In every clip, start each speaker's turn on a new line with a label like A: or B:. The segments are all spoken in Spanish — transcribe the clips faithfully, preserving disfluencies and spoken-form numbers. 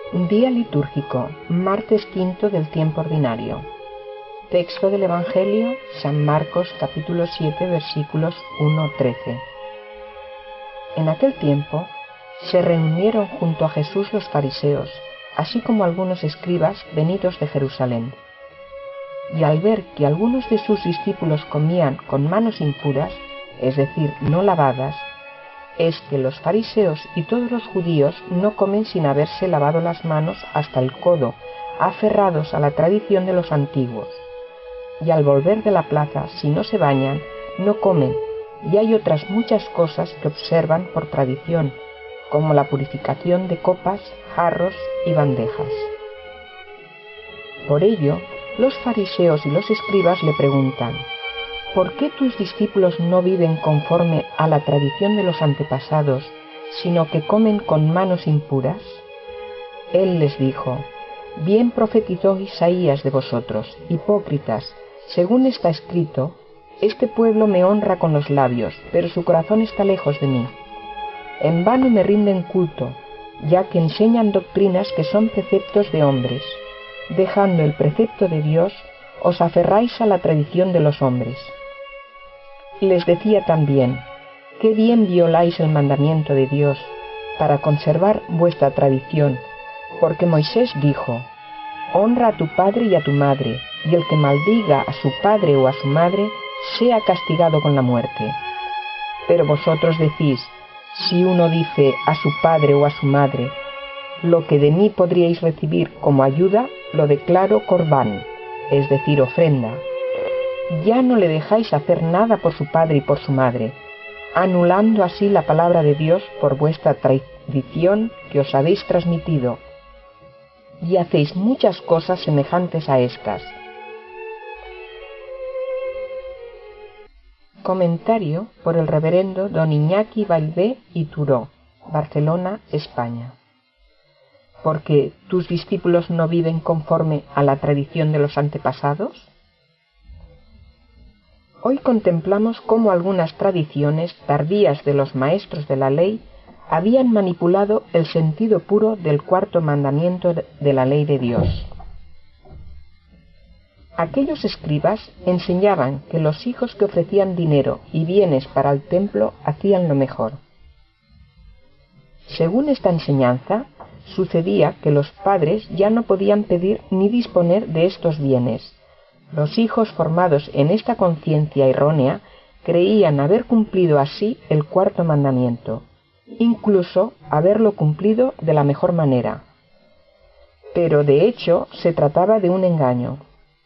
A: Día litúrgico, martes quinto del tiempo ordinario. Texto del Evangelio, San Marcos capítulo siete versículos uno a trece. En aquel tiempo se reunieron junto a Jesús los fariseos, así como algunos escribas venidos de Jerusalén. Y al ver que algunos de sus discípulos comían con manos impuras, es decir, no lavadas, es que los fariseos y todos los judíos no comen sin haberse lavado las manos hasta el codo, aferrados a la tradición de los antiguos. Y al volver de la plaza, si no se bañan, no comen, y hay otras muchas cosas que observan por tradición, como la purificación de copas, jarros y bandejas. Por ello, los fariseos y los escribas le preguntan: ¿por qué tus discípulos no viven conforme a la tradición de los antepasados, sino que comen con manos impuras? Él les dijo: bien profetizó Isaías de vosotros, hipócritas, según está escrito: este pueblo me honra con los labios, pero su corazón está lejos de mí. En vano me rinden culto, ya que enseñan doctrinas que son preceptos de hombres. Dejando el precepto de Dios, os aferráis a la tradición de los hombres. Les decía también: qué bien violáis el mandamiento de Dios para conservar vuestra tradición, porque Moisés dijo: honra a tu padre y a tu madre, y el que maldiga a su padre o a su madre sea castigado con la muerte. Pero vosotros decís: si uno dice a su padre o a su madre, lo que de mí podríais recibir como ayuda, lo declaro corbán, es decir, ofrenda. Ya no le dejáis hacer nada por su padre y por su madre, anulando así la palabra de Dios por vuestra tradición que os habéis transmitido, y hacéis muchas cosas semejantes a estas. Comentario por el reverendo don Iñaki Vallvé y Turó, Barcelona, España. ¿Porque tus discípulos no viven conforme a la tradición de los antepasados? Hoy contemplamos cómo algunas tradiciones tardías de los maestros de la ley habían manipulado el sentido puro del cuarto mandamiento de la ley de Dios. Aquellos escribas enseñaban que los hijos que ofrecían dinero y bienes para el templo hacían lo mejor. Según esta enseñanza, sucedía que los padres ya no podían pedir ni disponer de estos bienes. Los hijos formados en esta conciencia errónea creían haber cumplido así el cuarto mandamiento, incluso haberlo cumplido de la mejor manera. Pero de hecho se trataba de un engaño.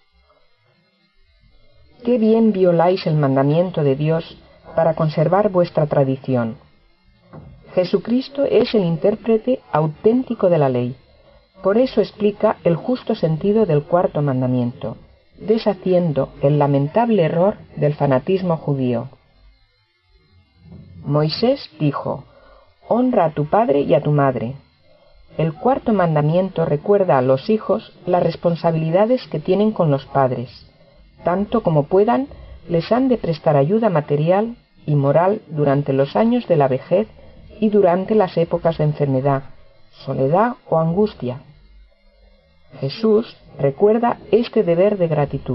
A: Qué bien violáis el mandamiento de Dios para conservar vuestra tradición. Jesucristo es el intérprete auténtico de la ley. Por eso explica el justo sentido del cuarto mandamiento, deshaciendo el lamentable error del fanatismo judío. Moisés dijo: honra a tu padre y a tu madre. El cuarto mandamiento recuerda a los hijos las responsabilidades que tienen con los padres. Tanto como puedan, les han de prestar ayuda material y moral durante los años de la vejez y durante las épocas de enfermedad, soledad o angustia. Jesús recuerda este deber de gratitud.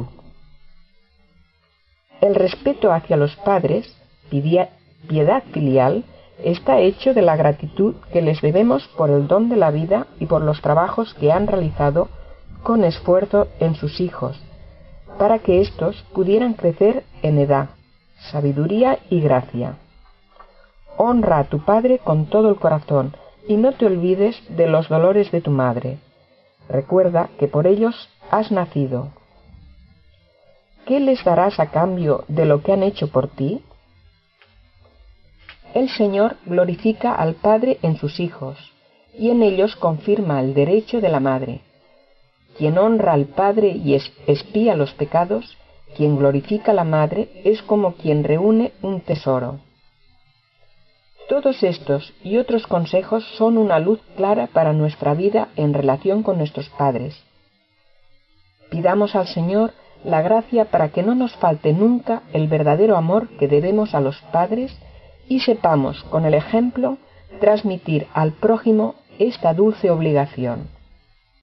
A: El respeto hacia los padres, piedad filial, está hecho de la gratitud que les debemos por el don de la vida y por los trabajos que han realizado con esfuerzo en sus hijos, para que éstos pudieran crecer en edad, sabiduría y gracia. Honra a tu padre con todo el corazón y no te olvides de los dolores de tu madre. Recuerda que por ellos has nacido. ¿Qué les darás a cambio de lo que han hecho por ti? El Señor glorifica al Padre en sus hijos, y en ellos confirma el derecho de la madre. Quien honra al Padre y expía los pecados, quien glorifica a la madre, es como quien reúne un tesoro. Todos estos y otros consejos son una luz clara para nuestra vida en relación con nuestros padres. Pidamos al Señor la gracia para que no nos falte nunca el verdadero amor que debemos a los padres y sepamos, con el ejemplo, transmitir al prójimo esta dulce obligación.